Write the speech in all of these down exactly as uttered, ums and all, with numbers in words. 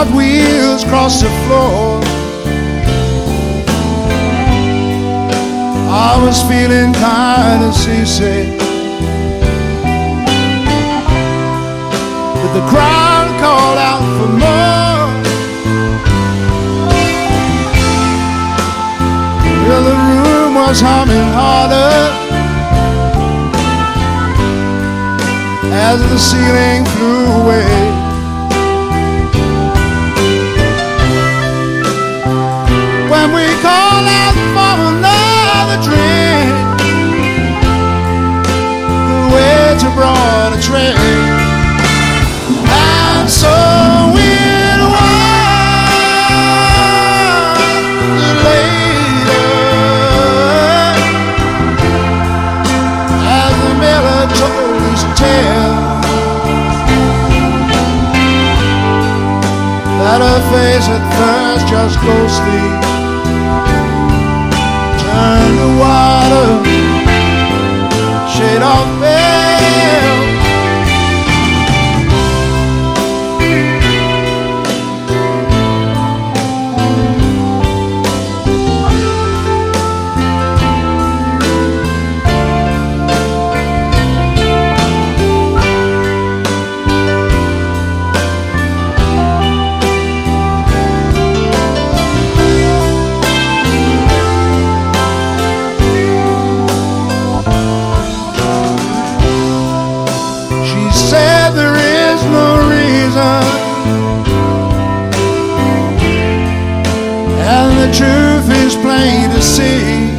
cartwheels across the floor. I was feeling kind of seasick, but the crowd called out for more. Well, the room was humming harder as the ceiling flew away. When we called out for another drink, the waiter brought a tray. And so it was later, as the miller told his tale, that her face at first just ghostly turned to water, shade of pale. The truth is plain to see,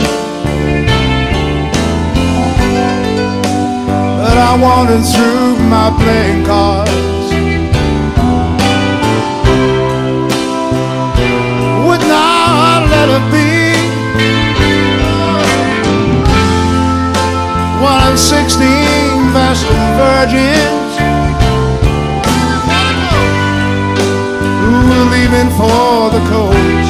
but I wandered through my playing cards. Would not let it be one of sixteen vestal virgins who were leaving for the coast.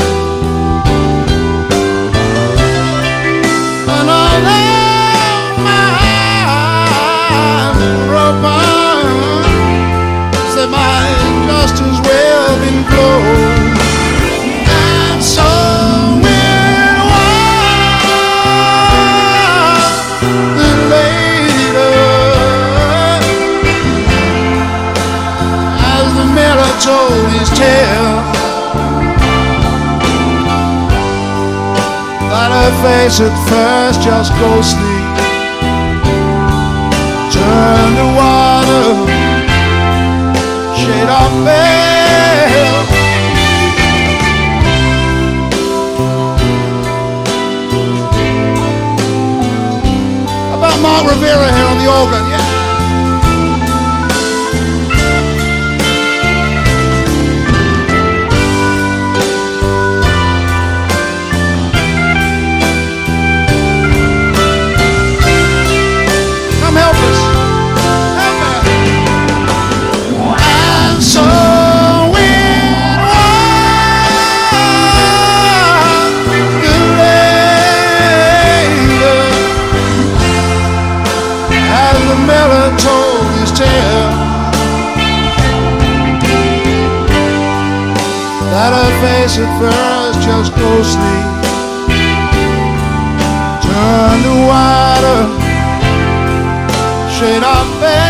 Told his tale, that her face at first just ghostly turned to water, shade of pale. About Mark Rivera here on the organ, yeah. Told his tale, that her face at first just ghostly turned to water, shade of pale.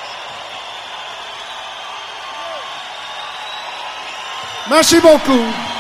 Merci beaucoup.